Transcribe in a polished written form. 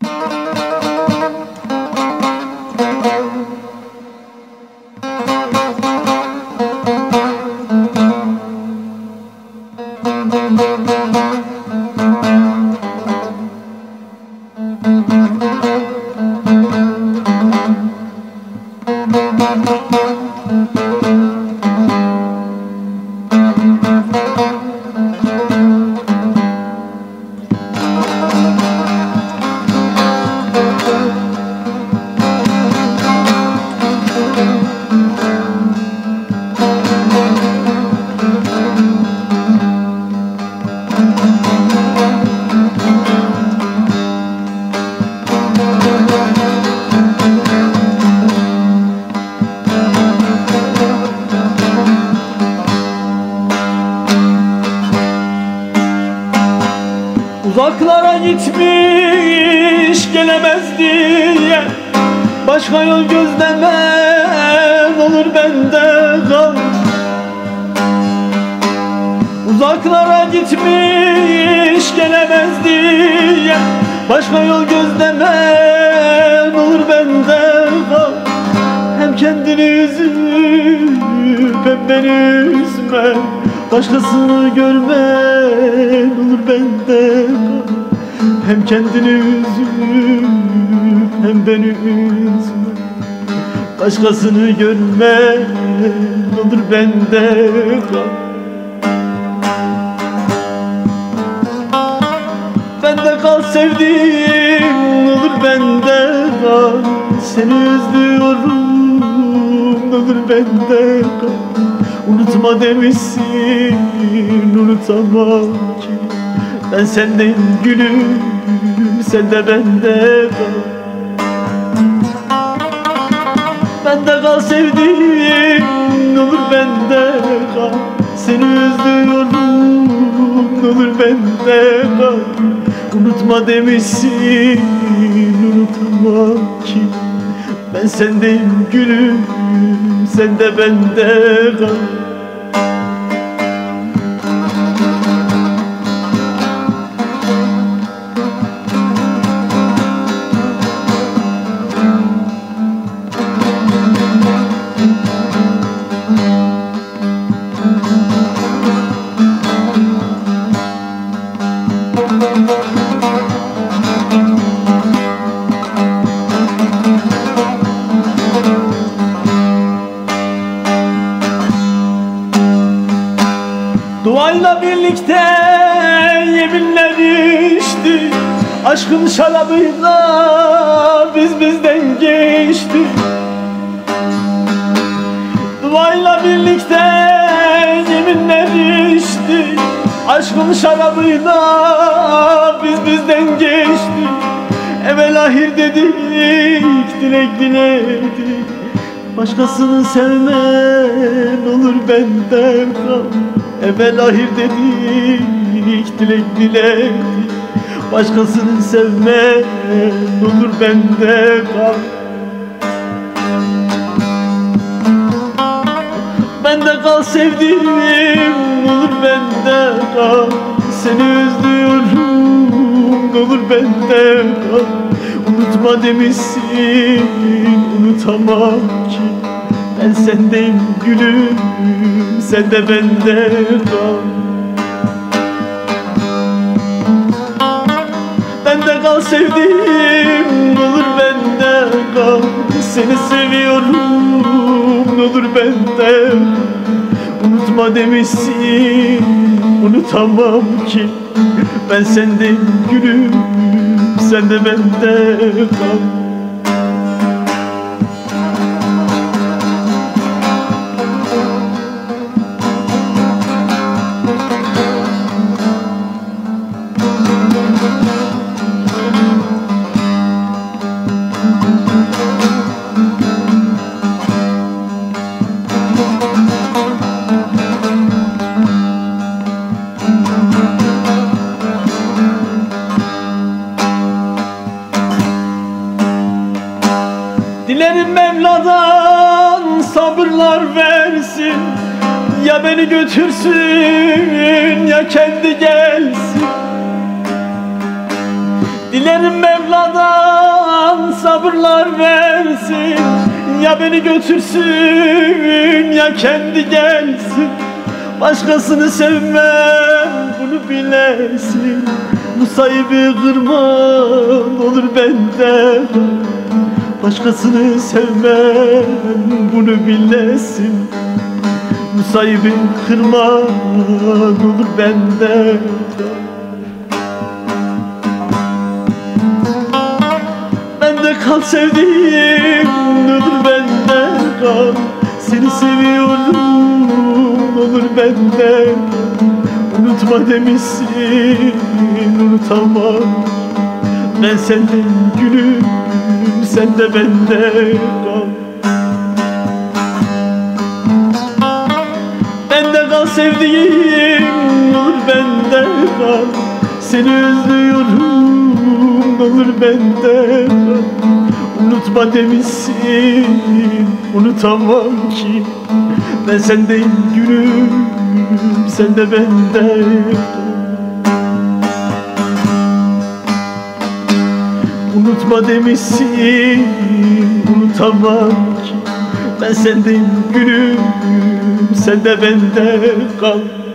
Uzaklara gitmiş gelemez diye başka yol gözlemem olur bende kal. Uzaklara gitmiş gelemez diye başka yol gözlemem olur bende kal. Hem kendini üzüp hem beni üzme, başkasını görmen olur bende kal. Hem kendini üzüp hem beni üzme, başkasını görmen olur bende kal. Bende kal sevdiğim, olur bende kal. Seni özlüyorum, olur bende kal. Unutma demişsin, unutamam ki. Ben sendeyim gülüm, sen de bende kal. Bende kal sevdiğim, olur bende kal. Seni özlüyorum, olur bende kal. Unutma demişsin, unutamam ki. Ben sendeyim gülüm, sen de bende kal. Duayla birlikte yeminler içtik, aşkın şarabıyla biz bizden geçtik. Duayla birlikte yeminler içtik, aşkın şarabıyla biz bizden geçtik. Evvel ahir dedik, dilek diledik, başkasını sevmen olur benden kal. Evvel ahir dedik, dilek diledik, başkasını sevmen olur bende kal. Bende kal sevdiğim, olur bende kal. Seni özlüyorum, olur bende kal. Unutma demişsin, unutamam ki. Ben sendeyim gülüm, sen de bende kal. Bende kal sevdiğim, olur bende kal. Seni seviyorum, olur bende kal. Unutma demişsin, unutamam ki. Ben sendeyim gülüm, sen de bende kal. Dilerim Mevla'dan sabırlar versin, ya beni götürsün ya kendi gelsin. Dilerim Mevla'dan sabırlar versin. Ya beni götürsün ya kendi gelsin. Başkasını sevmem bunu bilesin. Musaibi kırman olur benden. Başkasını sevmem bunu bilesin. Musaibi kırman olur benden. Bende kal sevdiğim, olur bende kal. Seni seviyorum, olur bende. Unutma demişsin, unutamam. Ben senden gülüm, sen de bende kal. Bende kal sevdiğim, olur bende kal. Seni özlüyorum, olur bende kal. Unutma demişsin, unutamam ki. Ben sendeyim gülüm, sen de bende kal. Unutma demişsin, unutamam ki. Ben sendeyim gülüm, sen de bende kal.